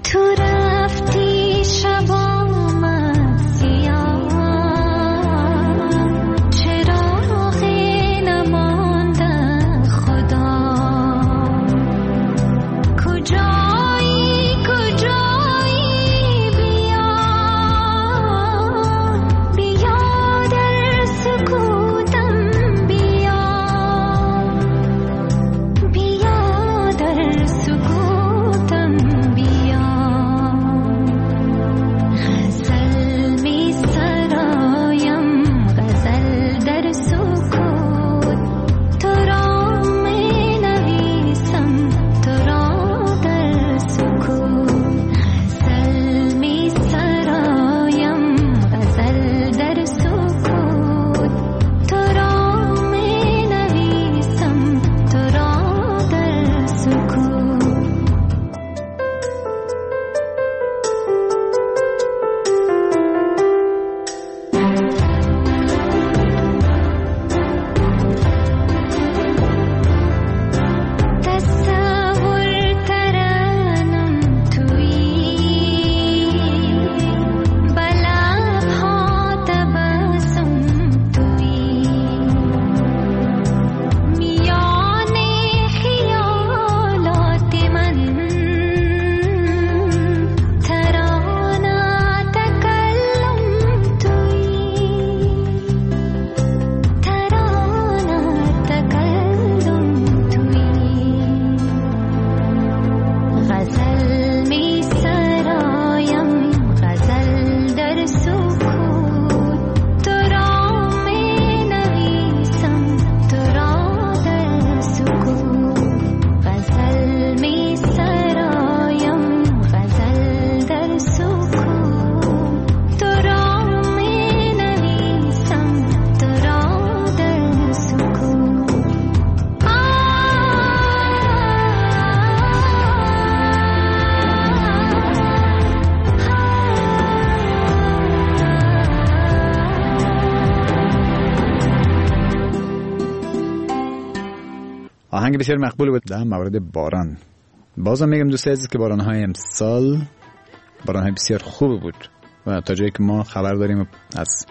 آهنگ بسیار مقبول بود در مورد باران. بازم میگم دوست عزیز که باران‌های امسال باران‌های بسیار خوب بود و تا جایی که ما خبر داریم از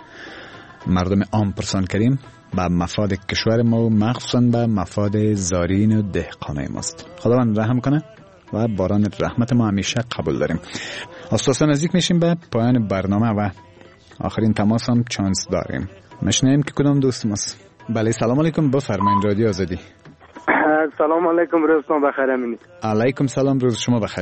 مردم عام پرسان کردیم به مفاد کشور ما و مخصوصا به مفاد زارین و دهقانای ماست. خداوند رحم کنه و باران رحمت ما همیشه قبول داریم. اساسا نزدیک میشیم به پایان برنامه و آخرین تماس هم چانس داریم. مشنیم که کدام دوست ماست. بله سلام علیکم، بفرمایید رادیو آزادی. سلام علیکم، روزتون بخیر. امین. علیکم سلام، روز شما بخیر.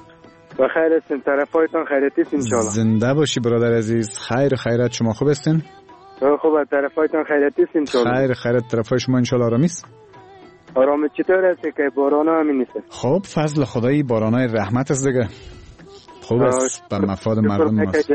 بخیر هستین؟ طرفایتون خیریت است ان شاء الله. زنده باشی برادر عزیز. خیر و خیرات، شما خوب هستین؟ خوبه، طرفایتون خیریت است ان شاء الله. خیر خیرات، طرفای شما ان شاء الله آرامی است؟ آرام چطور است که باران همین نیست؟ خب فضل خدایی بارانای رحمت است دیگه. خوب است به مفاد مردم ماست.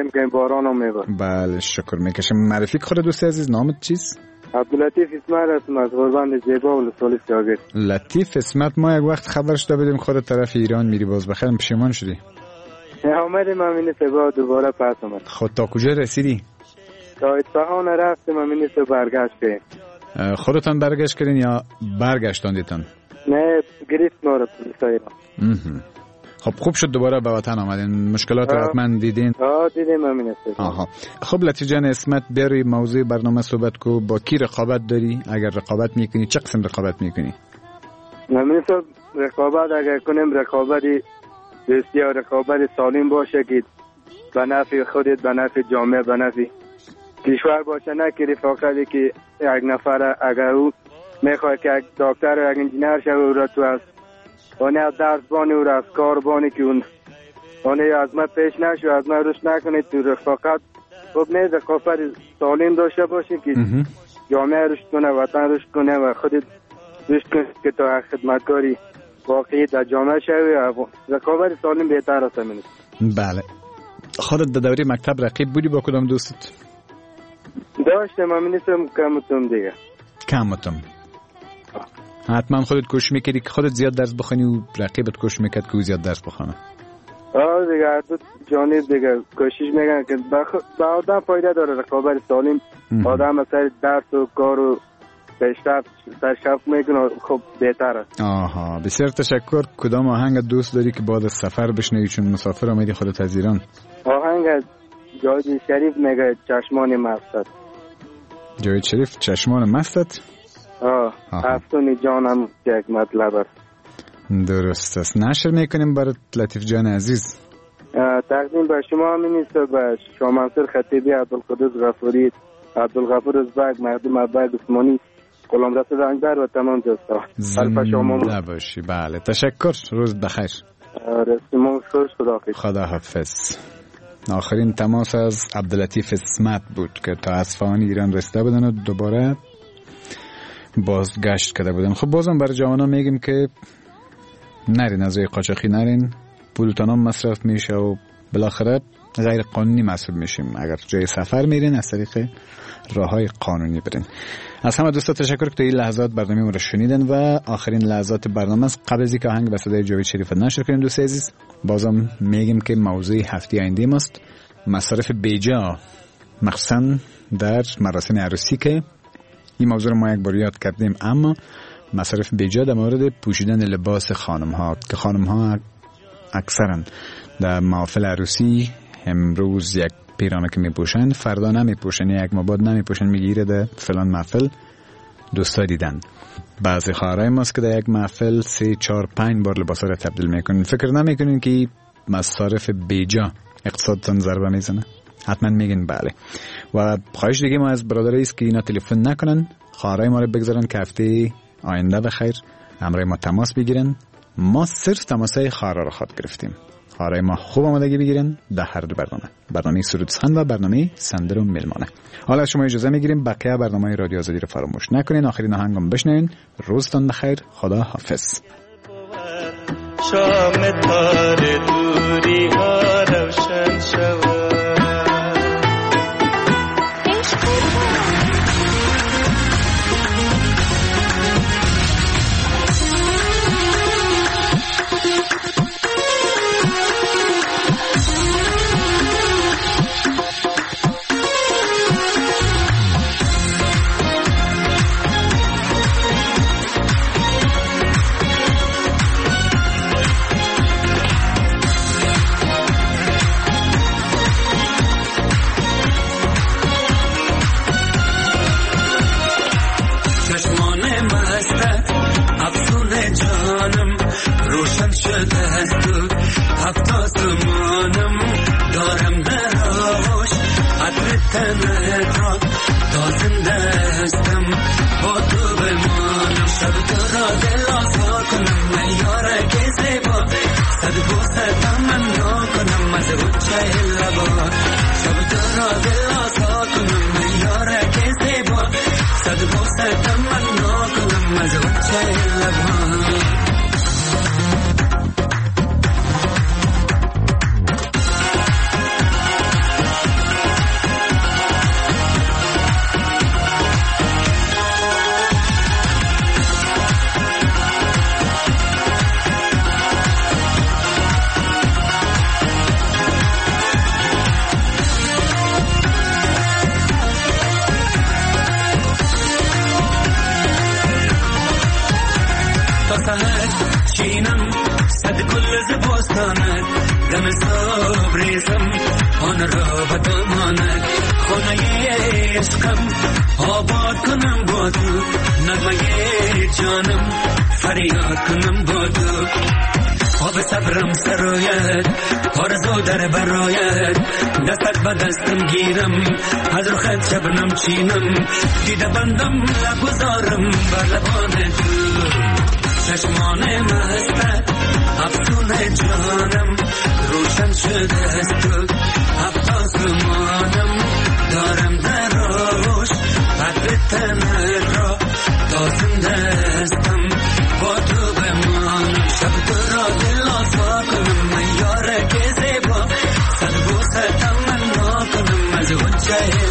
بله شکر میکشم. معرفی خود دوست عزیز، نامت چیست؟ عبداللطیف اسمت هستم از غربند زیبا و لسالی سیاگیر. لطیف اسمت، ما یک وقت خبرش داده بودیم خود طرف ایران میری، باز بخیرم پشیمان شدی؟ آمدیم همین سبا دوباره پس آمد. خود تا کجا رسیدی؟ تا اصفهان رفتیم همین سبا برگشت کردیم. خودتان برگشت کردین یا برگشتاندیتان؟ نه گریفت ما رو پلیس ایران. خب خوب شد دوباره به وطن آمدین. مشکلات رو حتما دیدین؟ آه دیدیم همین است. آها خب لطیف جان اسمت، بری موضوع برنامه صحبت کو. با کی رقابت داری؟ اگر رقابت میکنی چه قسم رقابت میکنی؟ همین صاحب رقابت اگر کنیم رقابت بسیار رقابت سالم باشه که به نفع خودت، به نفع جامعه، به نفع کشور باشه، نه که رفاقتی که یک نفر اگر او میخواد که یک دکتر و یک انجینیر شه او را تو از آنه از درس بانی او را از کار بانی که اون آنه از ما پیش نشو، از ما رشد نکنه تو رفاقت. خب نه رقابت سالم داشته باشه که جامعه رشد کنه، وطن رشد کنه و خودت رشد کنه که تا خدمتکاری واقعی در جامعه شوی. رقابت سالم بهتر است. همین. بله خودت در دوره مکتب رقیب بودی با کدام دوستت؟ داشتم همین نیستم کمتم دیگه. کمتم حتما خودت کوشش میکردی که خودت زیاد درس بخونی و رقیبت کوشش میکرد که او زیاد درس بخونه؟ آه دیگه هر دو جانب دیگه کوشش میکنن که به آدم فایده داره رقابت سالم. آدم از سر درس و کار و پیشرفت پیشرفت میکنه خب بهتر است. آها بسیار تشکر. کدام آهنگ دوست داری که بعد از سفر بشنوی چون مسافر آمدی خودت از ایران؟ آهنگ جاوید شریف میگه چشمان مستت. جاوید شریف چشمان مستت؟ آه افسون جانم یک مطلب است. درست است. نشر میکنیم برات لطیف جان عزیز. تقدیم به شما همین است، به شما منصور خطیبی، عبدالقدس غفوری، عبدالغفور ازبک، مخدوم عباس عثمانی، غلام رسول رنگبر و تمام دوستان. زنده باشی. بله تشکر. روز بخیر. رسیمون خوش. خداحافظ. خداحافظ. آخرین تماس از عبداللطیف اسمت بود که تا اصفهان ایران رسیده بودن و دوباره بازگشت کرده بودن. خب بازم برای جوانان میگیم که نرین از روی قاچاقی نرین، پولتان هم مصرف میشه و بالاخره غیر قانونی محسوب میشیم. اگر جای سفر میرین از طریق راههای قانونی برین. از همه دوستا تشکر که تا این لحظات برنامه رو شنیدن و آخرین لحظات برنامه است. قبل از اینکه آهنگ به صدای جاوید شریف نشر کنیم دوست عزیز، بازم میگیم که موضوع هفته آینده ماست مصارف بیجا، مخصوصا در مراسم عروسی، که این موضوع رو ما یک بار یاد کردیم، اما مصارف بیجا در مورد پوشیدن لباس خانم ها که خانم ها اکثرا در محافل عروسی امروز یک پیرامه که میپوشن فردا نمیپوشن، یک ماباد نمیپوشن، میگیره در فلان محفل. دوستا دیدن بعضی خواهرای ماست که در یک محفل سه چهار پنج بار لباسا رو تبدیل میکنن. فکر نمیکنین که مصارف بیجا اقتصادتان ضربه میزنه؟ حتما میگین بله. و خواهش دیگه ما از برادرایی است که اینا تلفن نکنن، خواهرای ما رو بگذارن که هفته آینده بخیر همراه ما تماس بگیرن. ما صرف تماسای خواهرا رو خواد گرفتیم. خواهرای ما خوب آمادگی بگیرن در هر دو برنامه، برنامه سرود سخن و برنامه سندر و میلمانه. حالا از شما اجازه میگیریم بقیه برنامه رادیو آزادی رو فراموش نکنین. آخرین آهنگم بشنوین. روزتان بخیر. خدا حافظ. شام تار دوری ها روشن شود. شبنم چینم دیده بندم نگذارم بر لبان تو چشمان مستت افسون جانم روشن شده است تو هفتا زمانم دارم در آغوش قدر تنت را تا زنده استم با تو بمانم شب تو را دل آزا کنم من یاره که زیبا صد بوسه تمنا کنم از وجه